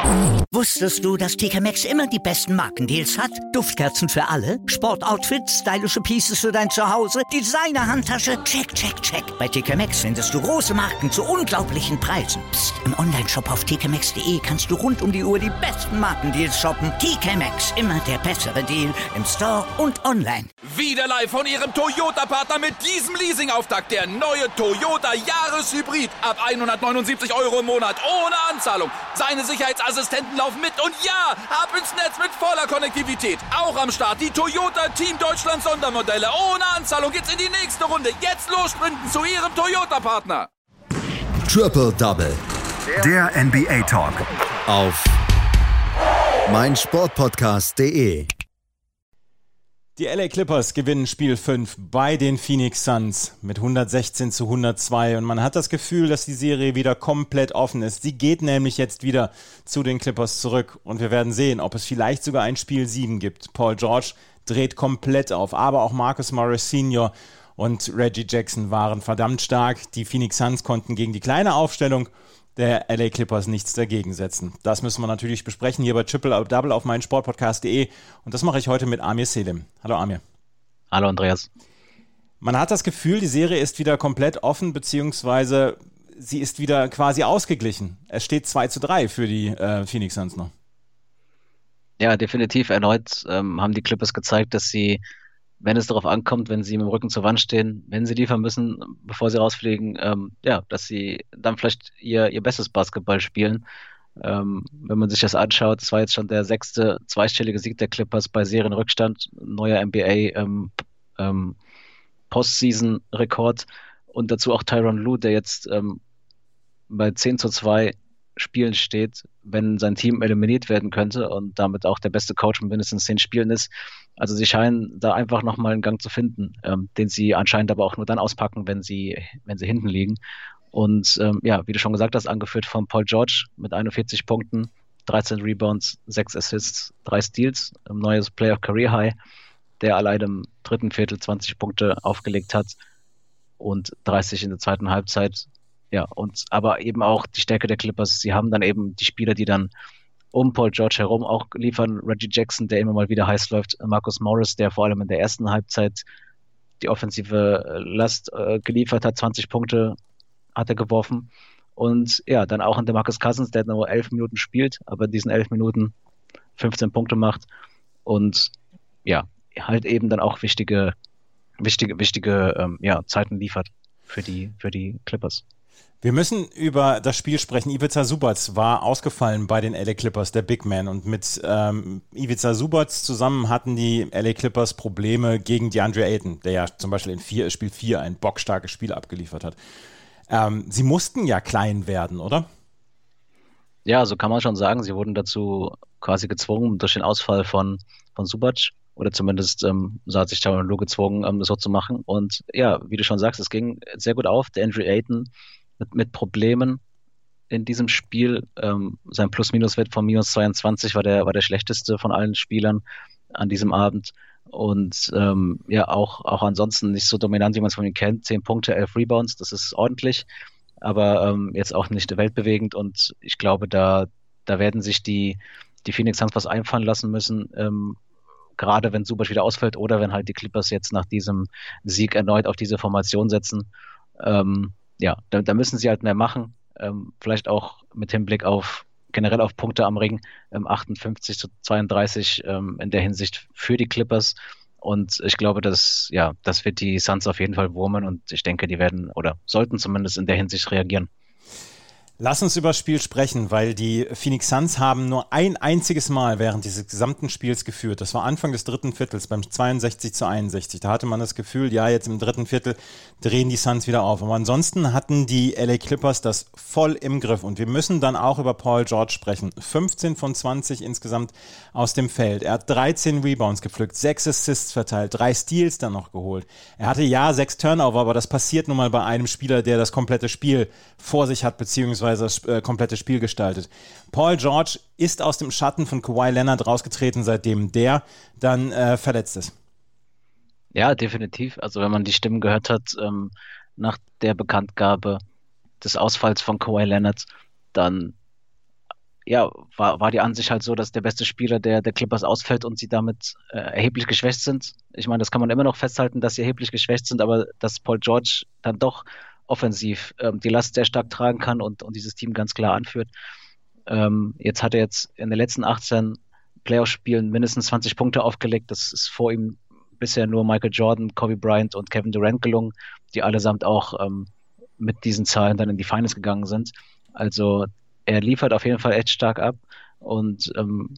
Wusstest du, dass TK Maxx immer die besten Markendeals hat? Duftkerzen für alle, Sportoutfits, stylische Pieces für dein Zuhause, Designer-Handtasche, check, check, check. Bei TK Maxx findest du große Marken zu unglaublichen Preisen. Psst. Im Onlineshop auf tkmaxx.de kannst du rund um die Uhr die besten Markendeals shoppen. TK Maxx, immer der bessere Deal im Store und online. Wieder live von Ihrem Toyota-Partner mit diesem Leasing-Auftakt. Der neue Toyota Jahreshybrid. Ab 179 € im Monat. Ohne Anzahlung. Seine Sicherheitsassistenten laufen mit. Und ja, ab ins Netz mit voller Konnektivität. Auch am Start die Toyota Team Deutschland Sondermodelle. Ohne Anzahlung geht's in die nächste Runde. Jetzt los sprinten zu Ihrem Toyota-Partner. Triple Double. Der NBA Talk. Auf meinsportpodcast.de. Die LA Clippers gewinnen Spiel 5 bei den Phoenix Suns mit 116-102 und man hat das Gefühl, dass die Serie wieder komplett offen ist. Sie geht nämlich jetzt wieder zu den Clippers zurück und wir werden sehen, ob es vielleicht sogar ein Spiel 7 gibt. Paul George dreht komplett auf, aber auch Marcus Morris Sr. und Reggie Jackson waren verdammt stark. Die Phoenix Suns konnten gegen die kleine Aufstellung der LA Clippers nichts dagegen setzen. Das müssen wir natürlich besprechen hier bei Triple Double auf meinsportpodcast.de und das mache ich heute mit Amir Selim. Hallo Amir. Hallo Andreas. Man hat das Gefühl, die Serie ist wieder komplett offen, beziehungsweise sie ist wieder quasi ausgeglichen. Es steht 2-3 für die Phoenix Suns noch. Ja, definitiv. Erneut haben die Clippers gezeigt, dass sie, wenn es darauf ankommt, wenn sie mit dem Rücken zur Wand stehen, wenn sie liefern müssen, bevor sie rausfliegen, dass sie dann vielleicht ihr bestes Basketball spielen. Wenn man sich das anschaut, das war jetzt schon der 6. zweistellige Sieg der Clippers bei Serienrückstand, neuer NBA Postseason-Rekord und dazu auch Tyronn Lue, der jetzt bei 10-2 Spielen steht, wenn sein Team eliminiert werden könnte und damit auch der beste Coach mit mindestens 10 Spielen ist. Also sie scheinen da einfach nochmal einen Gang zu finden, den sie anscheinend aber auch nur dann auspacken, wenn sie hinten liegen. Und wie du schon gesagt hast, angeführt von Paul George mit 41 Punkten, 13 Rebounds, 6 Assists, 3 Steals, ein neues Playoff-Career-High, der allein im dritten Viertel 20 Punkte aufgelegt hat und 30 in der zweiten Halbzeit. Ja, aber eben auch die Stärke der Clippers. Sie haben dann eben die Spieler, die dann um Paul George herum auch liefern. Reggie Jackson, der immer mal wieder heiß läuft. Marcus Morris, der vor allem in der ersten Halbzeit die offensive Last geliefert hat. 20 Punkte hat er geworfen. Und ja, dann auch in DeMarcus Cousins, der nur 11 Minuten spielt, aber in diesen 11 Minuten 15 Punkte macht. Und ja, halt eben dann auch wichtige Zeiten liefert für die Clippers. Wir müssen über das Spiel sprechen. Ivica Zubac war ausgefallen bei den LA Clippers, der Big Man. Und mit Ivica Zubac zusammen hatten die LA Clippers Probleme gegen DeAndre Ayton, der ja zum Beispiel in Spiel 4 ein bockstarkes Spiel abgeliefert hat. Sie mussten ja klein werden, oder? Ja, so kann man schon sagen. Sie wurden dazu quasi gezwungen durch den Ausfall von Zubac. Oder zumindest so hat sich Tyronn Lue gezwungen, das so zu machen. Und ja, wie du schon sagst, es ging sehr gut auf. DeAndre Ayton mit Problemen in diesem Spiel. Sein Plus-Minus-Wert von -22 war der schlechteste von allen Spielern an diesem Abend. Und auch ansonsten nicht so dominant, wie man es von ihm kennt. 10 Punkte, 11 Rebounds, das ist ordentlich. Aber jetzt auch nicht weltbewegend. Und ich glaube, da werden sich die Phoenix Suns was einfallen lassen müssen, gerade wenn Zubac wieder ausfällt oder wenn halt die Clippers jetzt nach diesem Sieg erneut auf diese Formation setzen. Da müssen sie halt mehr machen. Vielleicht auch mit Hinblick generell auf Punkte am Ring. 58-32 in der Hinsicht für die Clippers. Und ich glaube, das wird die Suns auf jeden Fall wurmen und ich denke, die werden oder sollten zumindest in der Hinsicht reagieren. Lass uns über das Spiel sprechen, weil die Phoenix Suns haben nur ein einziges Mal während dieses gesamten Spiels geführt. Das war Anfang des dritten Viertels beim 62-61. Da hatte man das Gefühl, ja, jetzt im dritten Viertel drehen die Suns wieder auf. Aber ansonsten hatten die LA Clippers das voll im Griff. Und wir müssen dann auch über Paul George sprechen. 15 von 20 insgesamt aus dem Feld. Er hat 13 Rebounds gepflückt, 6 Assists verteilt, 3 Steals dann noch geholt. Er hatte 6 Turnover, aber das passiert nun mal bei einem Spieler, der das komplette Spiel vor sich hat, beziehungsweise das komplette Spiel gestaltet. Paul George ist aus dem Schatten von Kawhi Leonard rausgetreten, seitdem der dann verletzt ist. Ja, definitiv. Also wenn man die Stimmen gehört hat nach der Bekanntgabe des Ausfalls von Kawhi Leonard, dann war die Ansicht halt so, dass der beste Spieler der Clippers ausfällt und sie damit erheblich geschwächt sind. Ich meine, das kann man immer noch festhalten, dass sie erheblich geschwächt sind, aber dass Paul George dann doch offensiv die Last sehr stark tragen kann und dieses Team ganz klar anführt. Jetzt hat er jetzt in den letzten 18 Playoff-Spielen mindestens 20 Punkte aufgelegt. Das ist vor ihm bisher nur Michael Jordan, Kobe Bryant und Kevin Durant gelungen, die allesamt auch mit diesen Zahlen dann in die Finals gegangen sind. Also er liefert auf jeden Fall echt stark ab und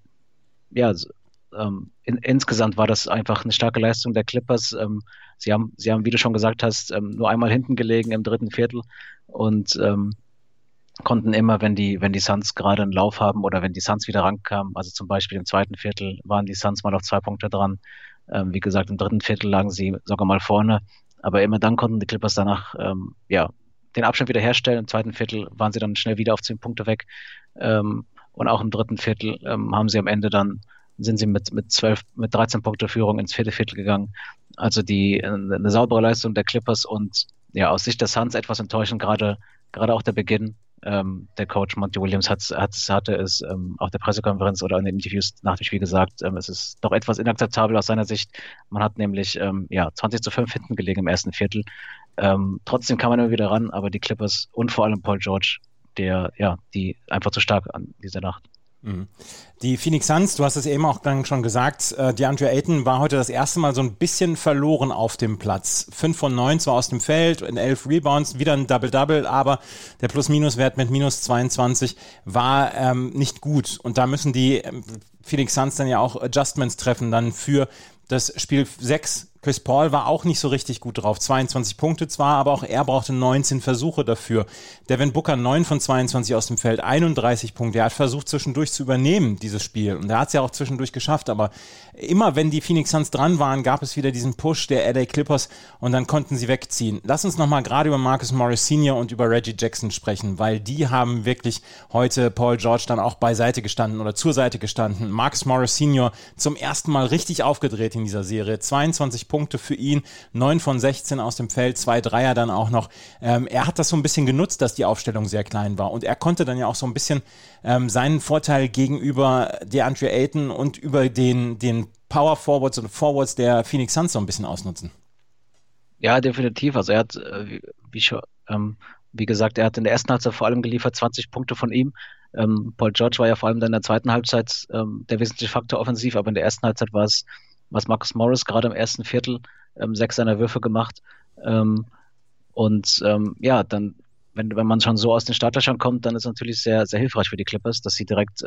insgesamt war das einfach eine starke Leistung der Clippers. Sie haben, wie du schon gesagt hast, nur einmal hinten gelegen im dritten Viertel und konnten immer, wenn die Suns gerade einen Lauf haben oder wenn die Suns wieder rankamen, also zum Beispiel im zweiten Viertel waren die Suns mal auf 2 Punkte dran. Wie gesagt, im dritten Viertel lagen sie sogar mal vorne, aber immer dann konnten die Clippers danach den Abstand wieder herstellen. Im zweiten Viertel waren sie dann schnell wieder auf 10 Punkte weg. Und auch im dritten Viertel sind sie mit 13 Punkte Führung ins vierte Viertel gegangen. Also eine saubere Leistung der Clippers und ja, aus Sicht der Suns etwas enttäuschend, gerade auch der Beginn. Der Coach Monty Williams hatte es auf der Pressekonferenz oder in den Interviews nach dem Spiel gesagt, es ist doch etwas inakzeptabel aus seiner Sicht. Man hat nämlich 20-5 hinten gelegen im ersten Viertel. Trotzdem kam man immer wieder ran, aber die Clippers und vor allem Paul George, die einfach zu stark an dieser Nacht. Die Phoenix Suns, du hast es eben auch dann schon gesagt, DeAndre Ayton war heute das erste Mal so ein bisschen verloren auf dem Platz. 5 von 9 zwar aus dem Feld, in 11 Rebounds, wieder ein Double-Double, aber der Plus-Minus-Wert mit minus 22 war nicht gut. Und da müssen die Phoenix Suns dann ja auch Adjustments treffen dann für das Spiel 6. Chris Paul war auch nicht so richtig gut drauf. 22 Punkte zwar, aber auch er brauchte 19 Versuche dafür. Devin Booker 9 von 22 aus dem Feld, 31 Punkte. Er hat versucht zwischendurch zu übernehmen, dieses Spiel. Und er hat es ja auch zwischendurch geschafft. Aber immer wenn die Phoenix Suns dran waren, gab es wieder diesen Push der LA Clippers und dann konnten sie wegziehen. Lass uns nochmal gerade über Marcus Morris Sr. und über Reggie Jackson sprechen, weil die haben wirklich heute Paul George dann auch beiseite gestanden oder zur Seite gestanden. Marcus Morris Sr. zum ersten Mal richtig aufgedreht in dieser Serie. 22 Punkte für ihn, 9 von 16 aus dem Feld, 2 Dreier dann auch noch. Er hat das so ein bisschen genutzt, dass die Aufstellung sehr klein war und er konnte dann ja auch so ein bisschen seinen Vorteil gegenüber DeAndre Ayton und über den Power Forwards und Forwards der Phoenix Suns so ein bisschen ausnutzen. Ja, definitiv. Also er hat, wie gesagt, er hat in der ersten Halbzeit vor allem geliefert, 20 Punkte von ihm. Paul George war ja vor allem dann in der zweiten Halbzeit der wesentliche Faktor offensiv, aber in der ersten Halbzeit war es Marcus Morris, gerade im ersten Viertel, 6 seiner Würfe gemacht. Dann, wenn man schon so aus den Startlöchern kommt, dann ist es natürlich sehr, sehr hilfreich für die Clippers, dass sie direkt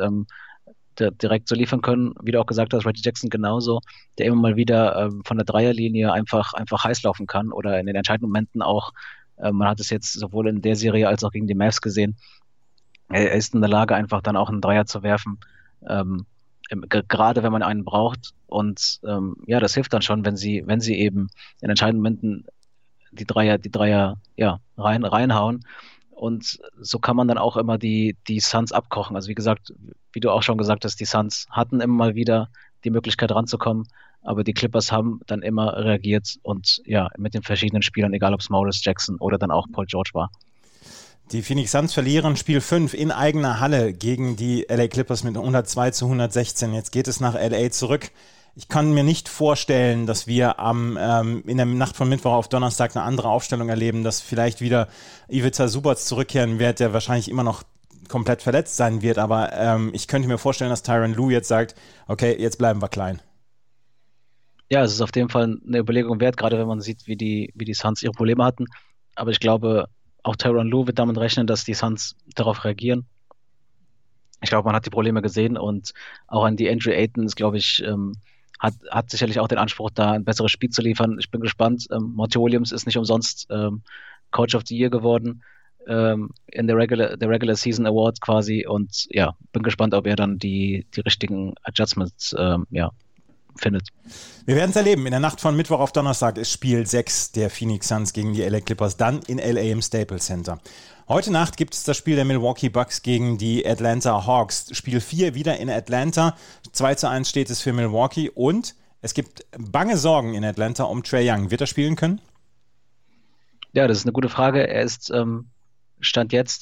so liefern können. Wie du auch gesagt hast, Reggie Jackson genauso, der immer mal wieder von der Dreierlinie einfach heiß laufen kann oder in den entscheidenden Momenten auch. Man hat es jetzt sowohl in der Serie als auch gegen die Mavs gesehen. Er ist in der Lage, einfach dann auch einen Dreier zu werfen. Gerade wenn man einen braucht und das hilft dann schon, wenn sie eben in entscheidenden Momenten die Dreier reinhauen und so kann man dann auch immer die Suns abkochen. Also wie gesagt, wie du auch schon gesagt hast, die Suns hatten immer mal wieder die Möglichkeit ranzukommen, aber die Clippers haben dann immer reagiert und mit den verschiedenen Spielern, egal ob es Morris, Jackson oder dann auch Paul George war. Die Phoenix Suns verlieren Spiel 5 in eigener Halle gegen die LA Clippers mit 102-116. Jetzt geht es nach LA zurück. Ich kann mir nicht vorstellen, dass wir in der Nacht von Mittwoch auf Donnerstag eine andere Aufstellung erleben, dass vielleicht wieder Ivica Zubac zurückkehren wird, der wahrscheinlich immer noch komplett verletzt sein wird. Aber ich könnte mir vorstellen, dass Tyronn Lue jetzt sagt, okay, jetzt bleiben wir klein. Ja, es ist auf jeden Fall eine Überlegung wert, gerade wenn man sieht, wie die Suns ihre Probleme hatten. Aber ich glaube, auch Tyronn Lue wird damit rechnen, dass die Suns darauf reagieren. Ich glaube, man hat die Probleme gesehen und auch an DeAndre Ayton ist, glaube ich, hat sicherlich auch den Anspruch, da ein besseres Spiel zu liefern. Ich bin gespannt. Monty Williams ist nicht umsonst Coach of the Year geworden in der Regular Season Award quasi und bin gespannt, ob er dann die richtigen Adjustments findet. Wir werden es erleben. In der Nacht von Mittwoch auf Donnerstag ist Spiel 6 der Phoenix Suns gegen die LA Clippers, dann in LA im Staples Center. Heute Nacht gibt es das Spiel der Milwaukee Bucks gegen die Atlanta Hawks. Spiel 4 wieder in Atlanta. 2-1 steht es für Milwaukee und es gibt bange Sorgen in Atlanta um Trae Young. Wird er spielen können? Ja, das ist eine gute Frage. Er ist Stand jetzt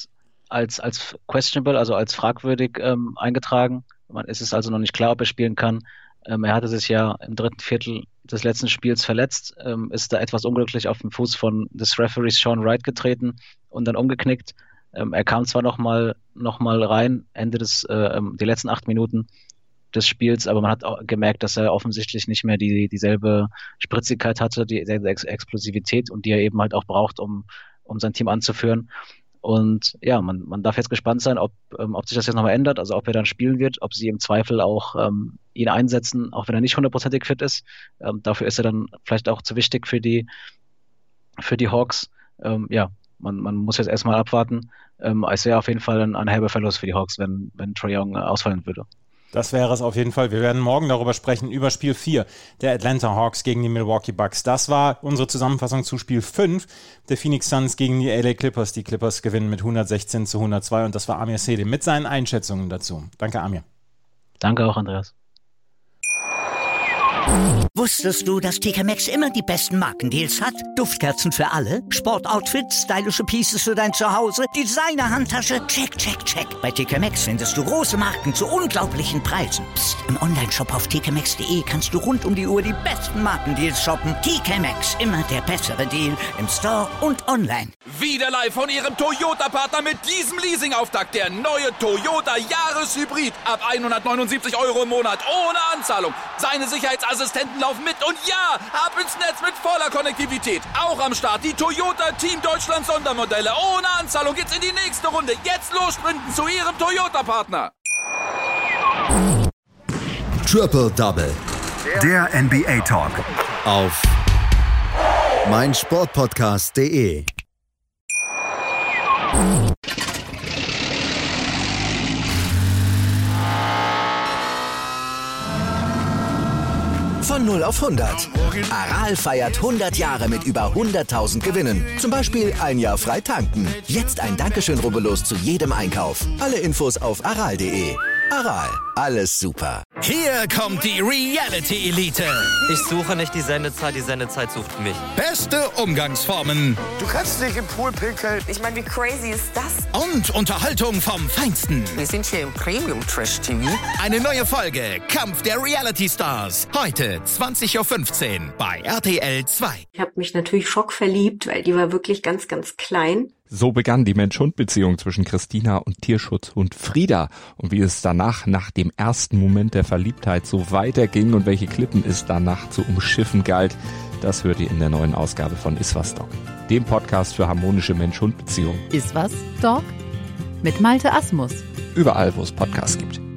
als questionable, also als fragwürdig eingetragen. Es ist also noch nicht klar, ob er spielen kann. Er hatte sich ja im 3. Viertel des letzten Spiels verletzt, ist da etwas unglücklich auf den Fuß des Referees Sean Wright getreten und dann umgeknickt. Er kam zwar noch mal rein, die letzten 8 Minuten des Spiels, aber man hat auch gemerkt, dass er offensichtlich nicht mehr dieselbe Spritzigkeit hatte, dieselbe Explosivität und die er eben halt auch braucht, um sein Team anzuführen. Und ja, man darf jetzt gespannt sein, ob sich das jetzt nochmal ändert, also ob er dann spielen wird, ob sie im Zweifel auch ihn einsetzen, auch wenn er nicht 100%ig fit ist. Dafür ist er dann vielleicht auch zu wichtig für die Hawks. Man muss jetzt erstmal abwarten. Es wäre auf jeden Fall ein herber Verlust für die Hawks, wenn Trae Young ausfallen würde. Das wäre es auf jeden Fall. Wir werden morgen darüber sprechen, über Spiel 4 der Atlanta Hawks gegen die Milwaukee Bucks. Das war unsere Zusammenfassung zu Spiel 5 der Phoenix Suns gegen die LA Clippers. Die Clippers gewinnen mit 116-102 und das war Amir Selim mit seinen Einschätzungen dazu. Danke, Amir. Danke auch, Andreas. Wusstest du, dass TK Maxx immer die besten Markendeals hat? Duftkerzen für alle, Sportoutfits, stylische Pieces für dein Zuhause, Designer-Handtasche, check, check, check. Bei TK Maxx findest du große Marken zu unglaublichen Preisen. Psst. Im Onlineshop auf tkmaxx.de kannst du rund um die Uhr die besten Markendeals shoppen. TK Maxx, immer der bessere Deal im Store und online. Wieder live von Ihrem Toyota-Partner mit diesem Leasing-Auftakt. Der neue Toyota Jahreshybrid. Ab 179 € im Monat ohne Anzahlung. Seine Sicherheitsassistenten laufen mit und ja, ab ins Netz mit voller Konnektivität. Auch am Start die Toyota Team Deutschland Sondermodelle. Ohne Anzahlung geht's in die nächste Runde. Jetzt los sprinten zu Ihrem Toyota-Partner. Triple Double. Der NBA Talk. Auf meinsportpodcast.de. Von 0 auf 100. Aral feiert 100 Jahre mit über 100.000 Gewinnen. Zum Beispiel ein Jahr frei tanken. Jetzt ein Dankeschön, rubbellos zu jedem Einkauf. Alle Infos auf aral.de. Aral, alles super. Hier kommt die Reality-Elite. Ich suche nicht die Sendezeit sucht mich. Beste Umgangsformen. Du kannst nicht im Pool pinkeln. Ich meine, wie crazy ist das? Und Unterhaltung vom Feinsten. Wir sind hier im Premium-Trash-TV. Eine neue Folge Kampf der Reality-Stars. Heute 20.15 Uhr bei RTL 2. Ich habe mich natürlich schockverliebt, weil die war wirklich ganz, ganz klein. So begann die Mensch-Hund-Beziehung zwischen Christina und Tierschutzhund Frieda. Und wie es danach, nach dem ersten Moment der Verliebtheit, so weiterging und welche Klippen es danach zu umschiffen galt, das hört ihr in der neuen Ausgabe von Iswas Dog, dem Podcast für harmonische Mensch-Hund-Beziehungen. Iswas Dog mit Malte Asmus. Überall, wo es Podcasts gibt.